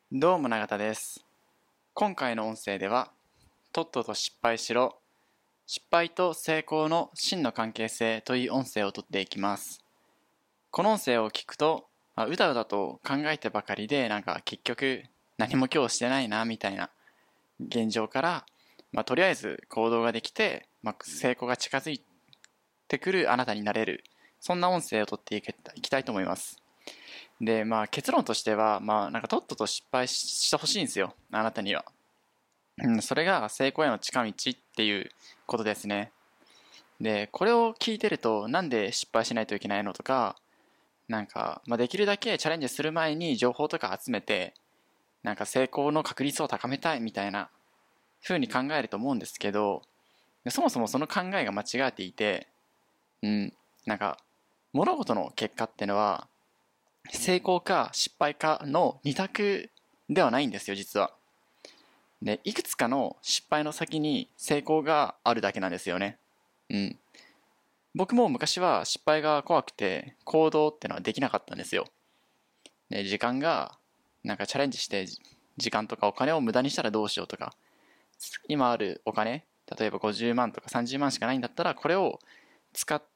どうも永田です。今回の音声では、とっとと失敗しろ、失敗と成功の真の関係性という音声をとっていきます。この音声を聞くと、うだうだと考えてばかりで、結局何も今日してないなみたいな現状から、とりあえず行動ができて、成功が近づいてくるあなたになれる、そんな音声をとっていきたいと思います。で、結論としては、とっとと失敗してほしいんですよ、あなたには。それが成功への近道っていうことですね。で、これを聞いてると、なんで失敗しないといけないのとか、できるだけチャレンジする前に情報とか集めて、成功の確率を高めたいみたいな風に考えると思うんですけど、そもそもその考えが間違っていて、うん、なんか、物事の結果ってのは、成功か失敗かの二択ではないんですよ、実は。で、いくつかの失敗の先に成功があるだけなんですよね。うん。僕も昔は失敗が怖くて行動ってのはできなかったんですよ。で、時間が、チャレンジして時間とかお金を無駄にしたらどうしようとか、今あるお金、例えば50万とか30万しかないんだったら、これを使って、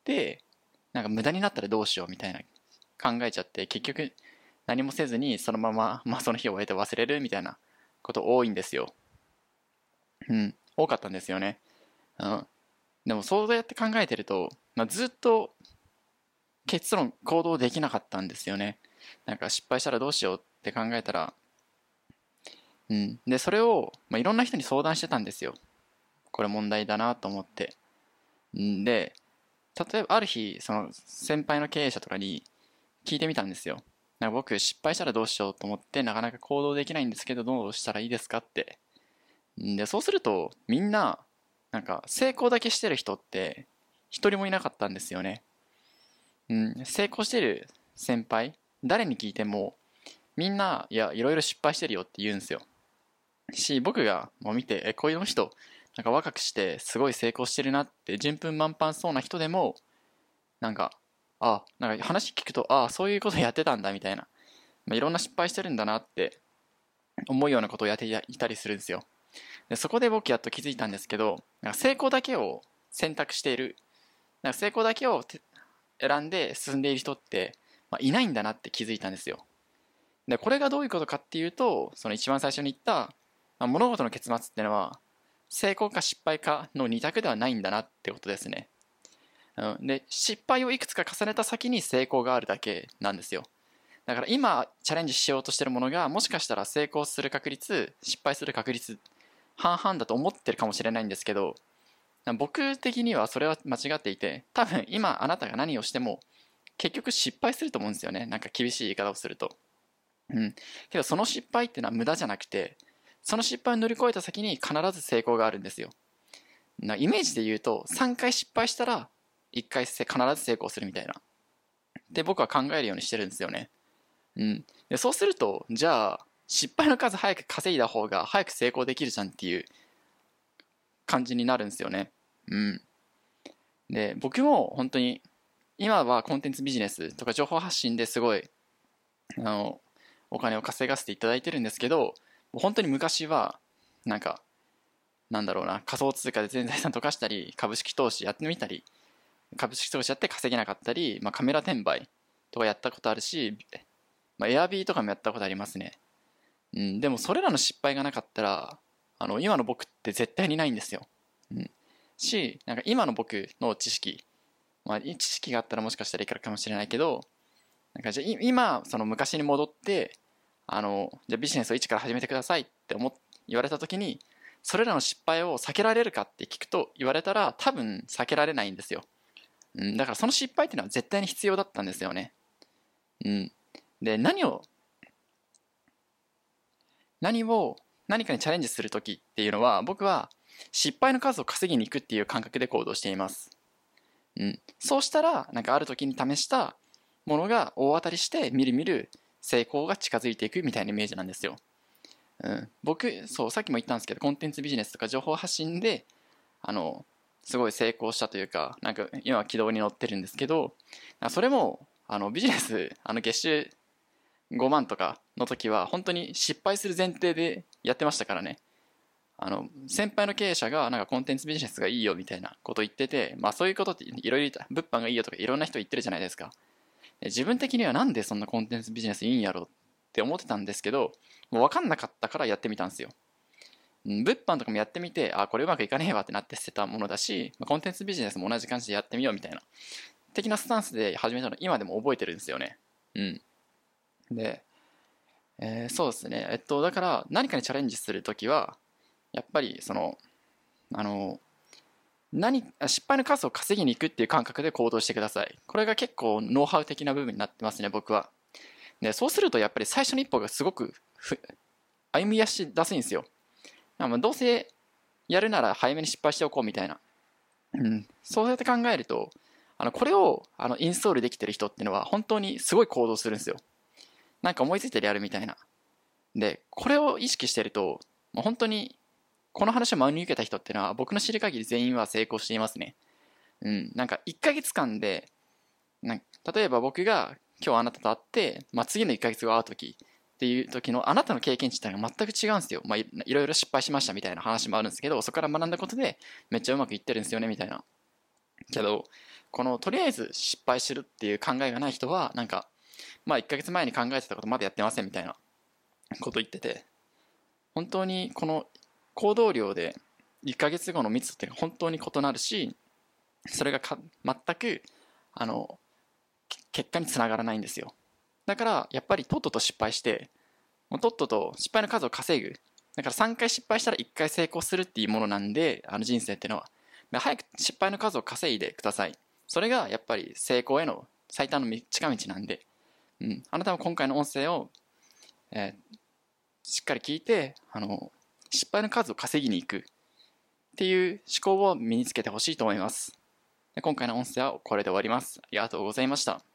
無駄になったらどうしようみたいな考えちゃって、結局何もせずにそのまま、その日を終えて忘れるみたいなこと多いんですよ。うん、多かったんですよね。うん。でもそうやって考えてると、ずっと結論行動できなかったんですよね。失敗したらどうしようって考えたら、うん。で、それを、いろんな人に相談してたんですよ。これ問題だなと思って。で、例えばある日、その先輩の経営者とかに聞いてみたんですよ。僕失敗したらどうしようと思ってなかなか行動できないんですけどどうしたらいいですかって。で、そうするとみんな、成功だけしてる人って一人もいなかったんですよね。成功してる先輩、誰に聞いてもみんな、いや、いろいろ失敗してるよって言うんですよ。僕がもう見て、こういう人、若くしてすごい成功してるなって順風満帆そうな人でも、なんか、話聞くと、そういうことやってたんだみたいな、いろんな失敗してるんだなって思うようなことをやっていたりするんですよ。で、そこで僕やっと気づいたんですけど、成功だけを選択している、成功だけを選んで進んでいる人って、いないんだなって気づいたんですよ。で、これがどういうことかっていうと、その一番最初に言った、物事の結末っていうのは、成功か失敗かの二択ではないんだなってことですね。で、失敗をいくつか重ねた先に成功があるだけなんですよ。だから今チャレンジしようとしてるものがもしかしたら成功する確率、失敗する確率、半々だと思ってるかもしれないんですけど、僕的にはそれは間違っていて、多分今あなたが何をしても結局失敗すると思うんですよね。厳しい言い方をすると。けどその失敗っていうのは無駄じゃなくて、その失敗を乗り越えた先に必ず成功があるんですよ。イメージで言うと3回失敗したら1回必ず成功するみたいな。で僕は考えるようにしてるんですよね。でそうすると、じゃあ失敗の数早く稼いだ方が早く成功できるじゃんっていう感じになるんですよね。うん。で、僕も本当に今はコンテンツビジネスとか情報発信ですごいあのお金を稼がせていただいてるんですけど、本当に昔はなんかなんだろうな、仮想通貨で全財産溶かしたり株式投資やってみたり、株式投資やって稼げなかったり、カメラ転売とかやったことあるし、エアビーとかもやったことありますね。でもそれらの失敗がなかったら今の僕って絶対にないんですよ。今の僕の知識、知識があったらもしかしたらいけるかもしれないけど、じゃあ今その昔に戻ってじゃあビジネスを一から始めてくださいって言われた時に、それらの失敗を避けられるかって聞くと言われたら多分避けられないんですよ。だからその失敗っていうのは絶対に必要だったんですよね。で、何かにチャレンジする時っていうのは、僕は失敗の数を稼ぎに行くっていう感覚で行動しています。そうしたらある時に試したものが大当たりしてみるみる成功が近づいていくみたいなイメージなんですよ。そうさっきも言ったんですけど、コンテンツビジネスとか情報発信であのすごい成功したというか、今は軌道に乗ってるんですけど、それもビジネス月収 5万とかの時は本当に失敗する前提でやってましたからね。先輩の経営者がなんかコンテンツビジネスがいいよみたいなこと言ってて、まあそういうことっていろいろ物販がいいよとかいろんな人言ってるじゃないですか。自分的にはなんでそんなコンテンツビジネスいいんやろって思ってたんですけど、もう分かんなかったからやってみたんですよ。物販とかもやってみて、これうまくいかねえわってなって捨てたものだし、コンテンツビジネスも同じ感じでやってみようみたいな的なスタンスで始めたの今でも覚えてるんですよね。で、そうですね。だから何かにチャレンジするときは、やっぱりあの、失敗の数を稼ぎに行くっていう感覚で行動してください。これが結構ノウハウ的な部分になってますね、僕は。で、そうするとやっぱり最初の一歩がすごく歩み出しやすいんですよ。どうせやるなら早めに失敗しておこうみたいな。そうやって考えると、これをインストールできてる人っていうのは本当にすごい行動するんですよ。なんか思いついてやるみたいな。で、これを意識してると、もう本当にこの話を真に受けた人っていうのは僕の知る限り全員は成功していますね。なんか1ヶ月間で、例えば僕が今日あなたと会って、次の1ヶ月後会う時っていう時のあなたの経験値っていうのが全く違うんですよ。いろいろ失敗しましたみたいな話もあるんですけど、そこから学んだことでめっちゃうまくいってるんですよねみたいな。けど、このとりあえず失敗するっていう考えがない人は、なんか、1ヶ月前に考えてたことまだやってませんみたいなこと言ってて、本当にこの行動量で1ヶ月後の密度って本当に異なるし、それが全く結果につながらないんですよ。だからやっぱりとっとと失敗して、もうとっとと失敗の数を稼ぐ。だから3回失敗したら1回成功するっていうものなんで、人生っていうのは。早く失敗の数を稼いでください。それがやっぱり成功への最短の近道なんで、あなたも今回の音声を、しっかり聞いて、失敗の数を稼ぎに行くっていう思考を身につけてほしいと思います。今回の音声はこれで終わります。ありがとうございました。